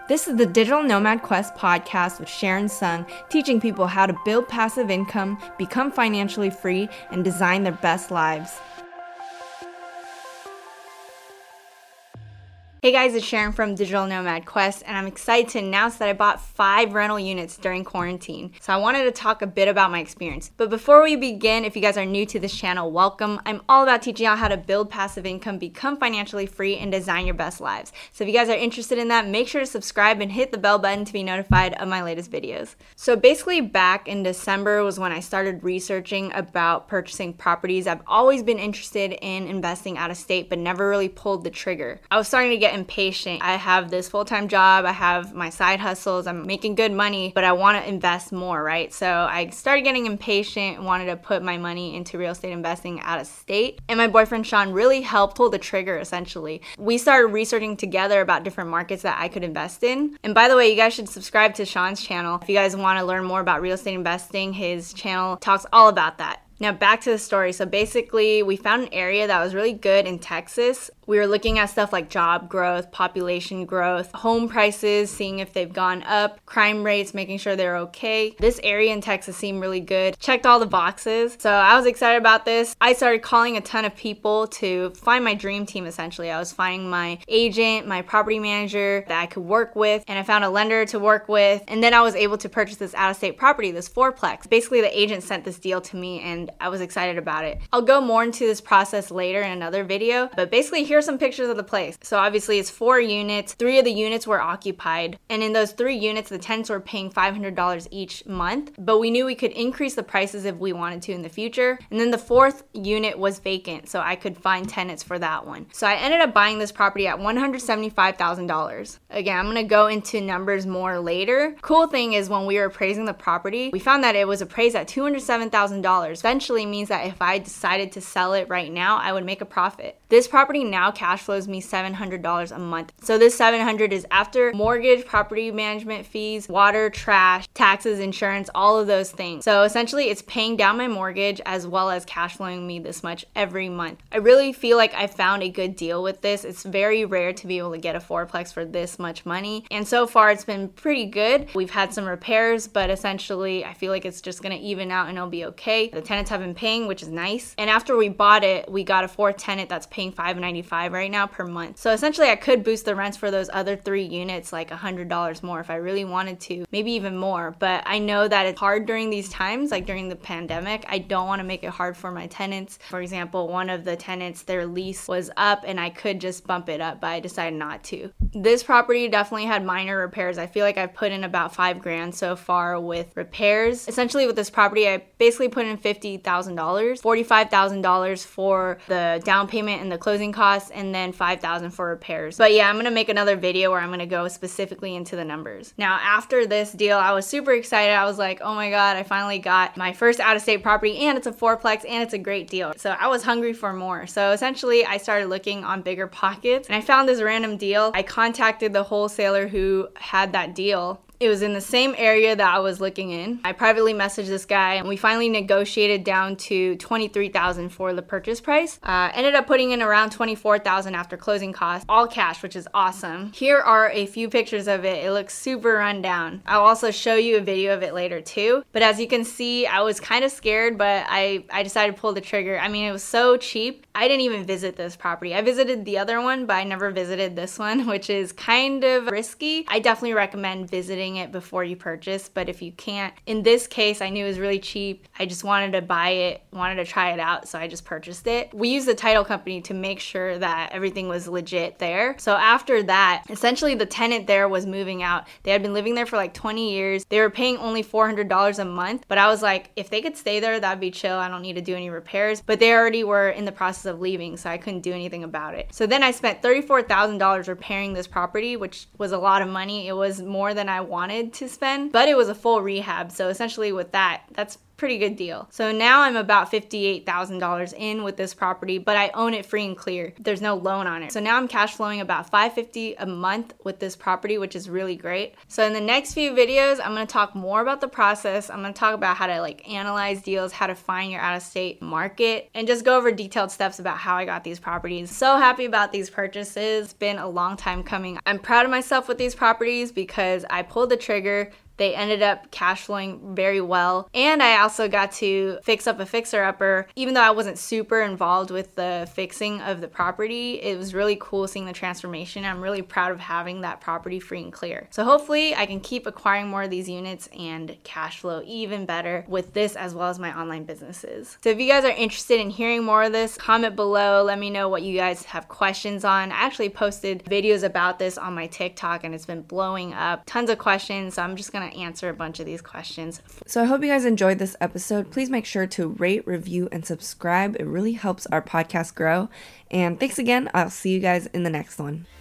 This is the Digital Nomad Quest podcast with Sharon Sung, teaching people how to build passive income, become financially free, and design their best lives. Hey guys, it's Sharon from Digital Nomad Quest, and I'm excited to announce that I bought 5 rental units during quarantine. So I wanted to talk a bit about my experience. But before we begin, if you guys are new to this channel, welcome. I'm all about teaching you how to build passive income, become financially free, and design your best lives. So if you guys are interested in that, make sure to subscribe and hit the bell button to be notified of my latest videos. So basically back in December was when I started researching about purchasing properties. I've always been interested in investing out of state, but never really pulled the trigger. I was starting to get impatient. I have this full-time job, I have my side hustles, I'm making good money, but I want to invest more, right? So I started getting impatient, wanted to put my money into real estate investing out of state. And my boyfriend Sean really helped pull the trigger essentially. We started researching together about different markets that I could invest in. And by the way, you guys should subscribe to Sean's channel. If you guys want to learn more about real estate investing, his channel talks all about that. Now back to the story. So basically we found an area that was really good in Texas. We were looking at stuff like job growth, population growth, home prices, seeing if they've gone up, crime rates, making sure they're okay. This area in Texas seemed really good. Checked all the boxes. So I was excited about this. I started calling a ton of people to find my dream team essentially. I was finding my agent, my property manager that I could work with, and I found a lender to work with. And then I was able to purchase this out-of-state property, this fourplex. Basically the agent sent this deal to me and I was excited about it. I'll go more into this process later in another video, but basically here's some pictures of the place. So obviously it's 4 units. 3 of the units were occupied, and in those 3 units the tenants were paying $500 each month, but we knew we could increase the prices if we wanted to in the future. And then the 4th unit was vacant, so I could find tenants for that one. So I ended up buying this property at $175,000. Again, I'm gonna go into numbers more later. Cool thing is when we were appraising the property, we found that it was appraised at $207,000. Essentially means that if I decided to sell it right now, I would make a profit. This property now cash flows me $700 a month. So this $700 is after mortgage, property management fees, water, trash, taxes, insurance, all of those things. So essentially it's paying down my mortgage as well as cash flowing me this much every month. I really feel like I found a good deal with this. It's very rare to be able to get a fourplex for this much money. And so far it's been pretty good. We've had some repairs, but essentially I feel like it's just gonna even out and it'll be okay. The tenants have been paying, which is nice. And after we bought it, we got a 4th tenant that's paying $595 right now per month. So essentially I could boost the rents for those other 3 units like $100 more if I really wanted to, maybe even more. But I know that it's hard during these times, like during the pandemic. I don't want to make it hard for my tenants. For example, one of the tenants, their lease was up and I could just bump it up, but I decided not to. This property definitely had minor repairs. I feel like I've put in about $5 grand so far with repairs. Essentially with this property, I basically put in $50,000, $45,000 for the down payment and the closing costs, and then $5,000 for repairs. But yeah, I'm gonna make another video where I'm gonna go specifically into the numbers. Now after this deal, I was super excited. I was like, oh my god, I finally got my first out-of-state property, and it's a fourplex, and it's a great deal. So I was hungry for more. So essentially I started looking on BiggerPockets, and I found this random deal. I contacted the wholesaler who had that deal. It was in the same area that I was looking in. I privately messaged this guy and we finally negotiated down to $23,000 for the purchase price. Ended up putting in around $24,000 after closing costs, all cash, which is awesome. Here are a few pictures of it. It looks super run down. I'll also show you a video of it later too. But as you can see, I was kind of scared, but I decided to pull the trigger. I mean, it was so cheap. I didn't even visit this property. I visited the other one, but I never visited this one, which is kind of risky. I definitely recommend visiting it before you purchase, but if you can't, in this case I knew it was really cheap. I just wanted to buy it, wanted to try it out, so I just purchased it. We used the title company to make sure that everything was legit there. So after that, essentially the tenant there was moving out. They had been living there for like 20 years. They were paying only $400 a month, but I was like, if they could stay there, that'd be chill. I don't need to do any repairs. But they already were in the process of leaving, so I couldn't do anything about it. So then I spent $34,000 repairing this property, which was a lot of money. It was more than I wanted to spend, but it was a full rehab. So essentially with that, that's pretty good deal. So now I'm about $58,000 in with this property, but I own it free and clear. There's no loan on it. So now I'm cash flowing about $550 a month with this property, which is really great. So in the next few videos, I'm going to talk more about the process. I'm going to talk about how to like analyze deals, how to find your out-of-state market, and just go over detailed steps about how I got these properties. So happy about these purchases. It's been a long time coming. I'm proud of myself with these properties because I pulled the trigger. They ended up cash flowing very well. And I also got to fix up a fixer-upper. Even though I wasn't super involved with the fixing of the property, it was really cool seeing the transformation. I'm really proud of having that property free and clear. So hopefully I can keep acquiring more of these units and cash flow even better with this as well as my online businesses. So if you guys are interested in hearing more of this, comment below. Let me know what you guys have questions on. I actually posted videos about this on my TikTok and it's been blowing up. Tons of questions. So I'm just gonna answer a bunch of these questions. So I hope you guys enjoyed this episode. Please make sure to rate, review, and subscribe. It really helps our podcast grow. And thanks again. I'll see you guys in the next one.